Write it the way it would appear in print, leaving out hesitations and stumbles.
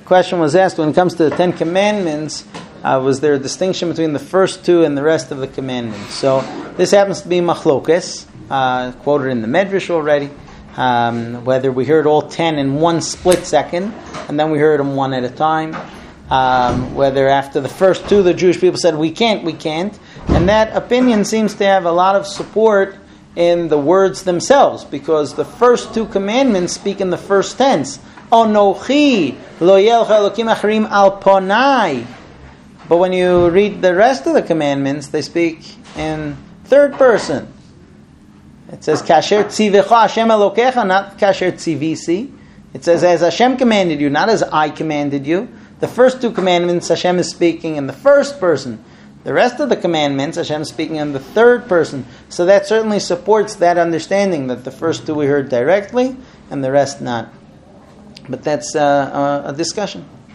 question was asked, when it comes to the 10 Commandments, was there a distinction between the first two and the rest of the commandments? So this happens to be machlokes, quoted in the Medrash already, whether we heard all 10 in one split second, and then we heard them one at a time, whether after the first two the Jewish people said, we can't, and that opinion seems to have a lot of support in the words themselves, because the first two commandments speak in the first tense. Onochi lo yelcha elokim acharim al ponai. But when you read the rest of the commandments, they speak in third person. It says kasher tzivecha Hashem elokecha, not kasher tzivisi. It says as Hashem commanded you, not as I commanded you. The first two commandments Hashem is speaking in the first person. The rest of the commandments, Hashem is speaking in the third person. So that certainly supports that understanding that the first two we heard directly and the rest not. But that's a discussion.